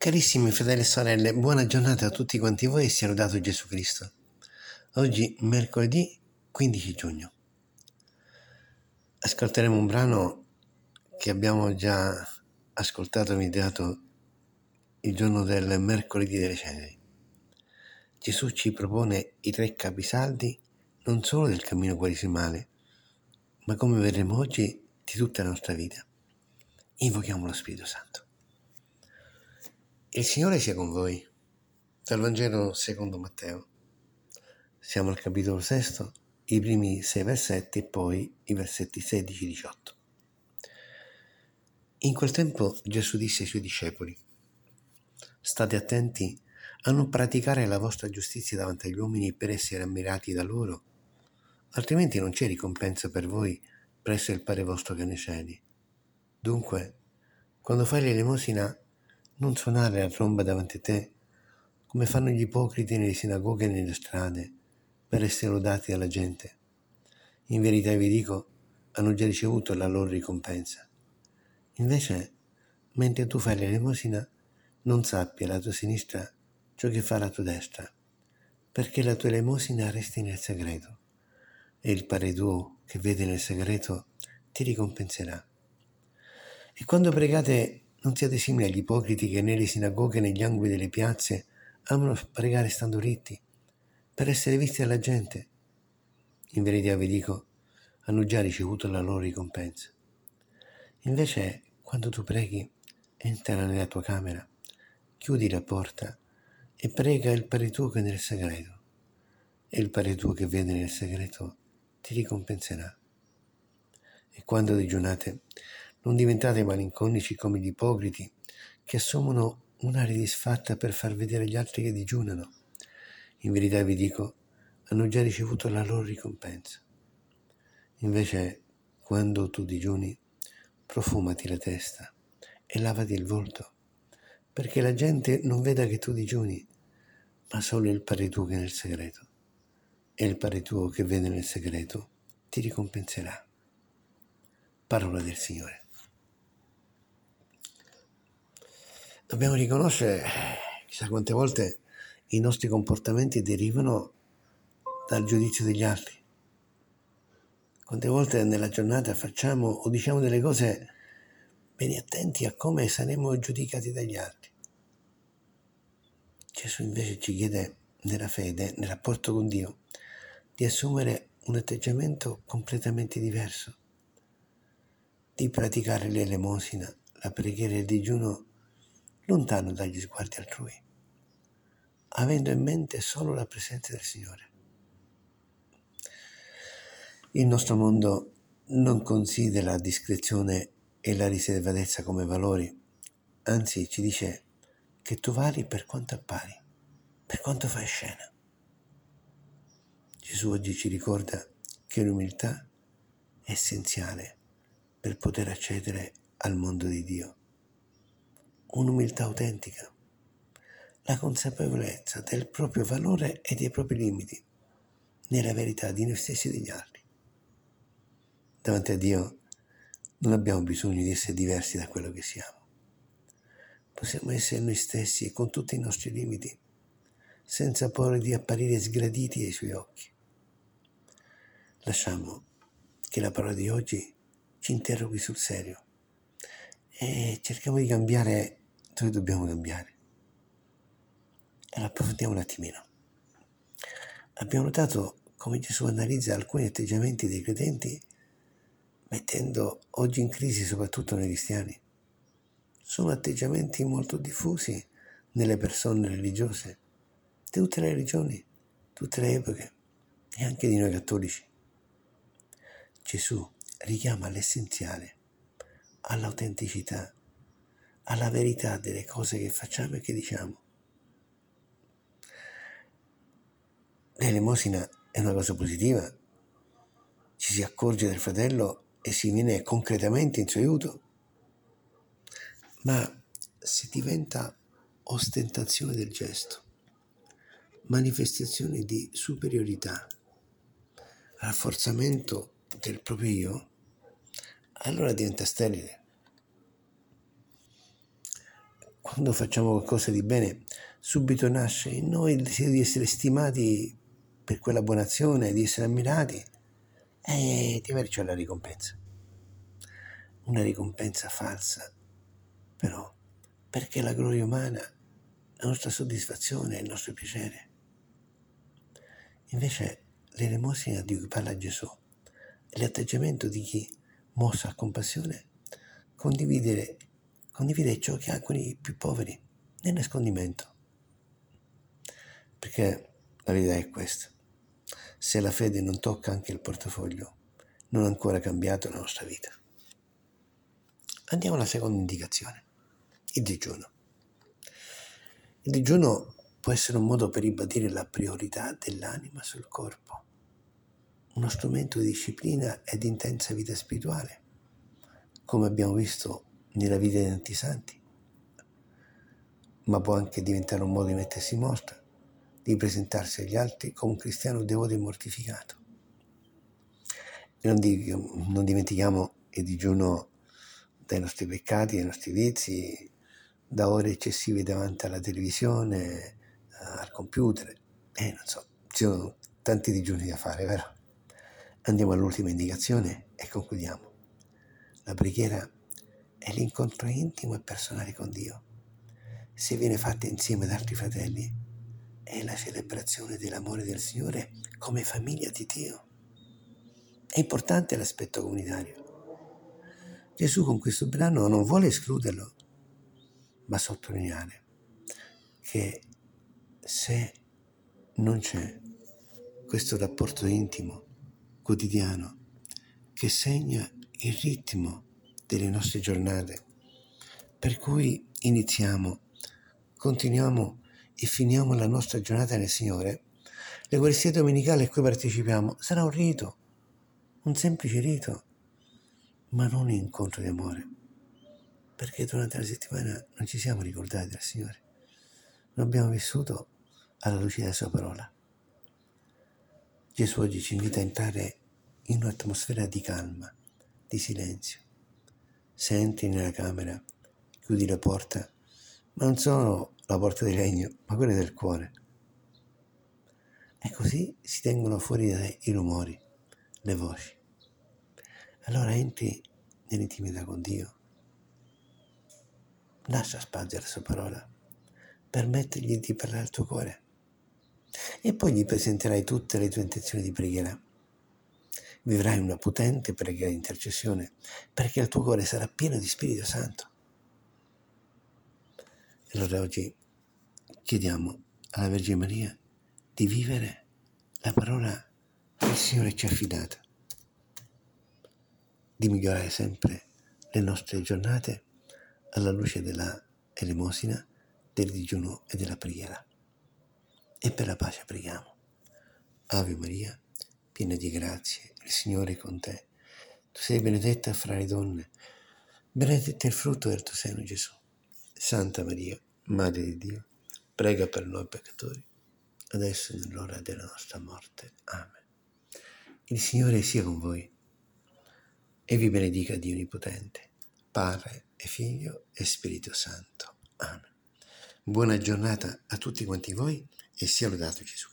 Carissimi fratelli e sorelle, buona giornata a tutti quanti voi e sia lodato Gesù Cristo. Oggi, mercoledì 15 giugno, ascolteremo un brano che abbiamo già ascoltato e meditato il giorno del mercoledì delle ceneri. Gesù ci propone i 3 capisaldi non solo del cammino quaresimale, ma come vedremo oggi di tutta la nostra vita. Invochiamo lo Spirito Santo. Il Signore sia con voi. Dal Vangelo secondo Matteo. Siamo al capitolo 6, i primi 6 versetti e poi i versetti 16-18. In quel tempo Gesù disse ai suoi discepoli: state attenti a non praticare la vostra giustizia davanti agli uomini per essere ammirati da loro, altrimenti non c'è ricompensa per voi presso il Padre vostro che è nei cieli. Dunque, quando fai l'elemosina, non suonare la tromba davanti a te, come fanno gli ipocriti nelle sinagoghe e nelle strade, per essere lodati dalla gente. In verità vi dico, hanno già ricevuto la loro ricompensa. Invece, mentre tu fai l'elemosina, non sappia la tua sinistra ciò che fa la tua destra, perché la tua elemosina resti nel segreto, e il Padre tuo che vede nel segreto ti ricompenserà. E quando pregate, non siate simili agli ipocriti che nelle sinagoghe e negli angoli delle piazze amano pregare stando ritti, per essere visti dalla gente. In verità vi dico, hanno già ricevuto la loro ricompensa. Invece, quando tu preghi, entra nella tua camera, chiudi la porta e prega il Padre tuo che è nel segreto. E il Padre tuo che vede nel segreto ti ricompenserà. E quando digiunate, non diventate malinconici come gli ipocriti, che assumono un'aria disfatta per far vedere agli altri che digiunano. In verità vi dico, hanno già ricevuto la loro ricompensa. Invece, quando tu digiuni, profumati la testa e lavati il volto, perché la gente non veda che tu digiuni, ma solo il Padre tuo che è nel segreto. E il Padre tuo che vede nel segreto ti ricompenserà. Parola del Signore. Dobbiamo riconoscere, chissà quante volte i nostri comportamenti derivano dal giudizio degli altri. Quante volte nella giornata facciamo o diciamo delle cose bene attenti a come saremo giudicati dagli altri. Gesù invece ci chiede nella fede, nel rapporto con Dio, di assumere un atteggiamento completamente diverso, di praticare l'elemosina, la preghiera e il digiuno lontano dagli sguardi altrui, avendo in mente solo la presenza del Signore. Il nostro mondo non considera la discrezione e la riservatezza come valori, anzi ci dice che tu vali per quanto appari, per quanto fai scena. Gesù oggi ci ricorda che l'umiltà è essenziale per poter accedere al mondo di Dio. Un'umiltà autentica, la consapevolezza del proprio valore e dei propri limiti, nella verità di noi stessi e degli altri. Davanti a Dio non abbiamo bisogno di essere diversi da quello che siamo. Possiamo essere noi stessi con tutti i nostri limiti, senza paura di apparire sgraditi ai suoi occhi. Lasciamo che la parola di oggi ci interroghi sul serio e cerchiamo di cambiare dove dobbiamo cambiare. Allora approfondiamo un attimino. Abbiamo notato come Gesù analizza alcuni atteggiamenti dei credenti, mettendo oggi in crisi soprattutto noi cristiani. Sono atteggiamenti molto diffusi nelle persone religiose, di tutte le religioni, tutte le epoche e anche di noi cattolici. Gesù richiama all'essenziale, all'autenticità, alla verità delle cose che facciamo e che diciamo. L'elemosina è una cosa positiva, ci si accorge del fratello e si viene concretamente in suo aiuto, ma se diventa ostentazione del gesto, manifestazione di superiorità, rafforzamento del proprio io, allora diventa sterile. quando facciamo qualcosa di bene, subito nasce in noi il desiderio di essere stimati per quella buona azione, di essere ammirati e di averci la ricompensa. Una ricompensa falsa, però, perché la gloria umana, la nostra soddisfazione, il nostro piacere. Invece l'elemosina di cui parla Gesù è l'atteggiamento di chi, mosso a compassione, condivide ciò che ha con i più poveri, nel nascondimento. Perché la verità è questa: se la fede non tocca anche il portafoglio, non ha ancora cambiato la nostra vita. Andiamo alla seconda indicazione, il digiuno. Il digiuno può essere un modo per ribadire la priorità dell'anima sul corpo, uno strumento di disciplina ed intensa vita spirituale, come abbiamo visto nella vita di tanti santi, ma può anche diventare un modo di mettersi in mostra, di presentarsi agli altri come un cristiano devoto e mortificato. E non dimentichiamo il digiuno dai nostri peccati, dai nostri vizi, da ore eccessive davanti alla televisione, al computer, ci sono tanti digiuni da fare, vero? Andiamo all'ultima indicazione e concludiamo. La preghiera è l'incontro intimo e personale con Dio. Se viene fatta insieme ad altri fratelli, è la celebrazione dell'amore del Signore come famiglia di Dio. È importante l'aspetto comunitario. Gesù con questo brano non vuole escluderlo, ma sottolineare che se non c'è questo rapporto intimo, quotidiano, che segna il ritmo delle nostre giornate, per cui iniziamo, continuiamo e finiamo la nostra giornata nel Signore, l'Eucaristia domenicale a cui partecipiamo sarà un rito, un semplice rito, ma non un incontro di amore, perché durante la settimana non ci siamo ricordati del Signore, non abbiamo vissuto alla luce della Sua parola. Gesù oggi ci invita a entrare in un'atmosfera di calma, di silenzio. Se entri nella camera, chiudi la porta, ma non solo la porta di legno, ma quella del cuore. E così si tengono fuori i rumori, le voci. Allora entri nell'intimità con Dio. Lascia spazio alla sua parola, permettergli di parlare al tuo cuore. E poi gli presenterai tutte le tue intenzioni di preghiera. Vivrai una potente preghiera di intercessione, perché il tuo cuore sarà pieno di Spirito Santo. E allora oggi chiediamo alla Vergine Maria di vivere la parola che il Signore ci ha affidato, di migliorare sempre le nostre giornate alla luce della elemosina, del digiuno e della preghiera. E per la pace preghiamo. Ave Maria, piena di grazie, il Signore è con te. Tu sei benedetta fra le donne, benedetto è il frutto del tuo seno, Gesù. Santa Maria, Madre di Dio, prega per noi peccatori, adesso e nell'ora della nostra morte. Amen. Il Signore sia con voi e vi benedica Dio Onnipotente, Padre e Figlio e Spirito Santo. Amen. Buona giornata a tutti quanti voi e sia lodato Gesù.